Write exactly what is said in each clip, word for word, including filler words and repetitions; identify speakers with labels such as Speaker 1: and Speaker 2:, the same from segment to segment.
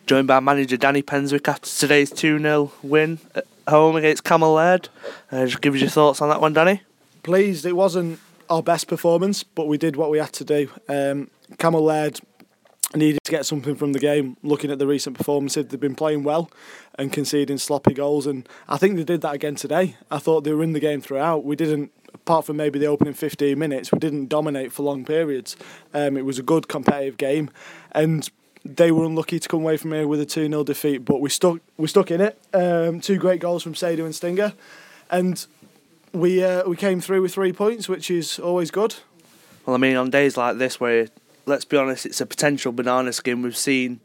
Speaker 1: joined by manager Danny Penswick after today's two nil win at home against Camel Laird. Uh, just give us your thoughts on that one, Danny.
Speaker 2: Pleased. It wasn't our best performance, but we did what we had to do. Um, Camel Laird needed to get something from the game. Looking at the recent performances, they've been playing well and conceding sloppy goals, and I think they did that again today. I thought they were in the game throughout. We didn't, apart from maybe the opening fifteen minutes, we didn't dominate for long periods. Um, it was a good competitive game, and they were unlucky to come away from here with a two nil defeat, but we stuck we stuck in it. Um, two great goals from Sado and Stinger, and we uh, we came through with three points, which is always good.
Speaker 1: Well, I mean, on days like this where, let's be honest, it's a potential banana skin, we've seen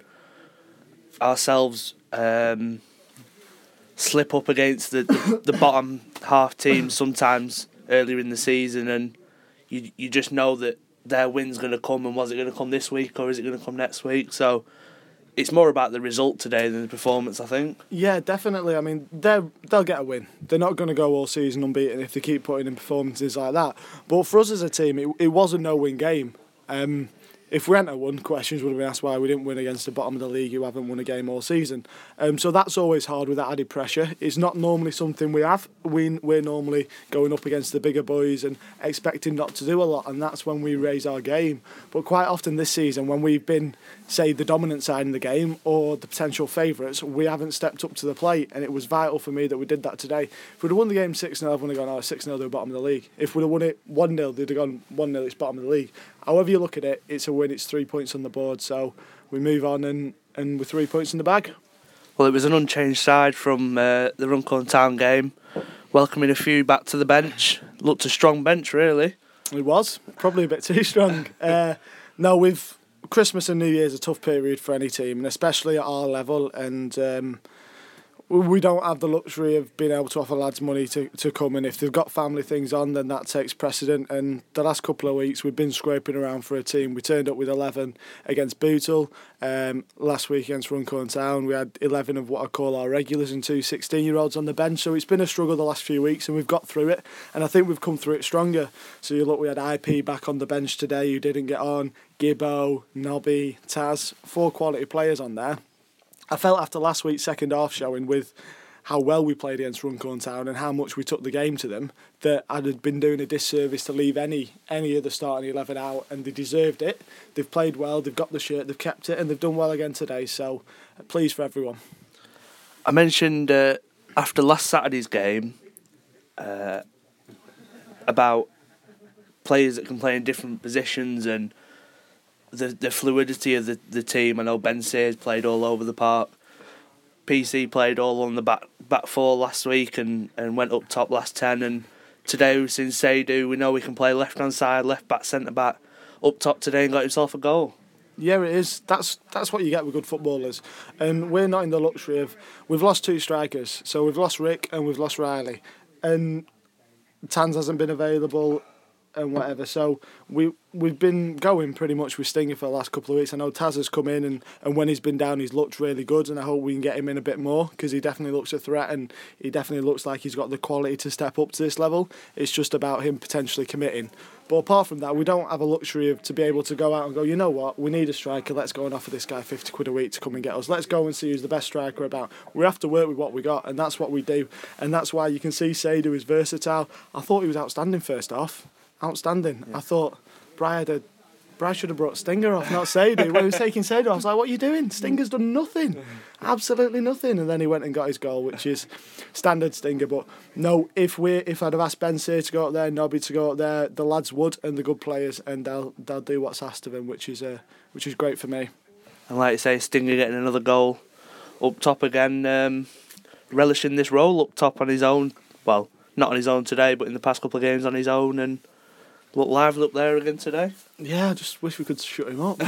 Speaker 1: ourselves um, slip up against the, the, the bottom half teams sometimes earlier in the season, and you you just know that their win's going to come, and was it going to come this week or is it going to come next week? So it's more about the result today than the performance, I think.
Speaker 2: Yeah, definitely. I mean, they they'll get a win. They're not going to go all season unbeaten if they keep putting in performances like that. But for us as a team, it, it was a no-win game. Um, if we hadn't won, questions would have been asked why we didn't win against the bottom of the league who haven't won a game all season. Um, so that's always hard with that added pressure. It's not normally something we have. We, we're normally going up against the bigger boys and expecting not to do a lot, and that's when we raise our game. But quite often this season, when we've been, say, the dominant side in the game or the potential favourites, we haven't stepped up to the plate, and it was vital for me that we did that today. If we'd have won the game six nil, everyone would have gone, oh, six nil, they're bottom of the league. If we'd have won it one nil, they'd have gone one nil, it's bottom of the league. However you look at it, it's a win, it's three points on the board, so we move on and, and with three points in the bag.
Speaker 1: Well, it was an unchanged side from uh, the Runcorn Town game, welcoming a few back to the bench. Looked a strong bench, really.
Speaker 2: It was, probably a bit too strong. uh, no, we've Christmas and New Year's a tough period for any team, and especially at our level, and um, we don't have the luxury of being able to offer lads money to, to come, and if they've got family things on, then that takes precedent. And the last couple of weeks we've been scraping around for a team. We turned up with eleven against Bootle. Um, last week against Runcorn Town we had eleven of what I call our regulars and two sixteen-year-olds on the bench, so it's been a struggle the last few weeks, and we've got through it, and I think we've come through it stronger. So you look, we had I P back on the bench today who didn't get on, Gibbo, Nobby, Taz, four quality players on there. I felt after last week's second half showing with how well we played against Runcorn Town and how much we took the game to them, that I'd have been doing a disservice to leave any any of the starting eleven out, and they deserved it. They've played well, they've got the shirt, they've kept it, and they've done well again today, so pleased for everyone.
Speaker 1: I mentioned uh, after last Saturday's game uh, about players that can play in different positions and the the fluidity of the, the team. I know Ben Sears played all over the park. P C played all on the back back four last week and, and went up top last ten. And today we've seen Seydu. We know we can play left hand side, left back, centre back, up top today and got himself a goal.
Speaker 2: Yeah, it is. That's that's what you get with good footballers. And we're not in the luxury of... We've lost two strikers. So we've lost Rick and we've lost Riley. And Tans hasn't been available and whatever. So we, we've been going pretty much with Stinger for the last couple of weeks. I know Taz has come in and, and when he's been down he's looked really good, and I hope we can get him in a bit more because he definitely looks a threat and he definitely looks like he's got the quality to step up to this level. It's just about him potentially committing. But apart from that, we don't have a luxury of to be able to go out and go, you know what, we need a striker, let's go and offer this guy fifty quid a week to come and get us. Let's go and see who's the best striker about. We have to work with what we got, and that's what we do. And that's why you can see Seydu is versatile. I thought he was outstanding first off. Outstanding. Yeah. I thought Bri had a Bri should have brought Stinger off, not Seydu. When he was taking Seydu, I was like, what are you doing? Stinger's done nothing. Absolutely nothing. And then he went and got his goal, which is standard Stinger. But no, if we if I'd have asked Ben Sear to go up there, Nobby to go up there, the lads would, and the good players, and they'll they'll do what's asked of them, which is uh, which is great for me.
Speaker 1: And like you say, Stinger getting another goal up top again, um, relishing this role up top on his own. Well, not on his own today, but in the past couple of games on his own, and look lively up there again today.
Speaker 2: Yeah, I just wish we could shut him up.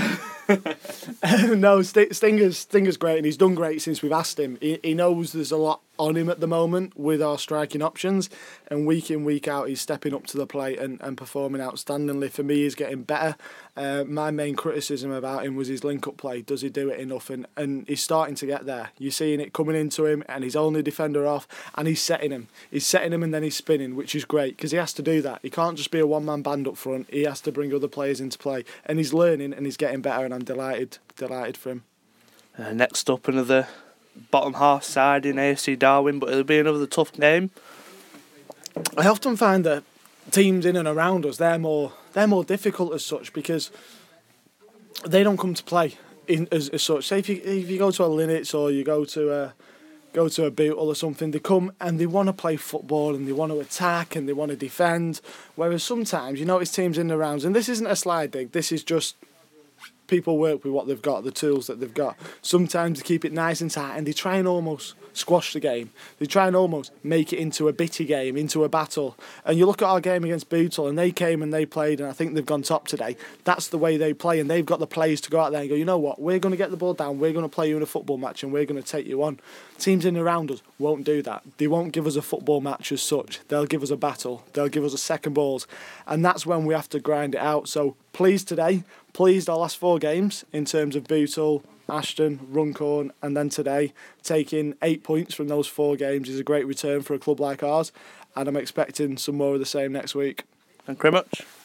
Speaker 2: No, St- Stinger's Stinger's great, and he's done great since we've asked him. He, he knows there's a lot on him at the moment with our striking options, and week in, week out, he's stepping up to the plate and, and performing outstandingly. For me, he's getting better. Uh, my main criticism about him was his link-up play. Does he do it enough? And, and he's starting to get there. You're seeing it coming into him, and he's only defender off, and he's setting him. He's setting him, and then he's spinning, which is great, because he has to do that. He can't just be a one-man band up front. He has to bring other players into play, and he's learning, and he's getting better, and I'm delighted, delighted for him.
Speaker 1: Uh, next up, another bottom half side in A F C Darwin, but it'll be another tough game.
Speaker 2: I often find that teams in and around us, they're more they're more difficult as such because they don't come to play in as, as such. Say if you if you go to a Linnets or you go to a go to a Bootle or something, they come and they want to play football and they want to attack and they want to defend. Whereas sometimes you notice teams in the rounds, and this isn't a slide dig, this is just people work with what they've got, the tools that they've got. Sometimes they keep it nice and tight and they try and almost squash the game. They try and almost make it into a bitty game, into a battle. And you look at our game against Bootle and they came and they played, and I think they've gone top today. That's the way they play, and they've got the players to go out there and go, you know what, we're going to get the ball down, we're going to play you in a football match and we're going to take you on. Teams in and around us won't do that. They won't give us a football match as such. They'll give us a battle. They'll give us a second balls. And that's when we have to grind it out. So pleased today, pleased our last four games in terms of Bootle, Ashton, Runcorn, and then today. Taking eight points from those four games is a great return for a club like ours, and I'm expecting some more of the same next week.
Speaker 1: Thank you very much.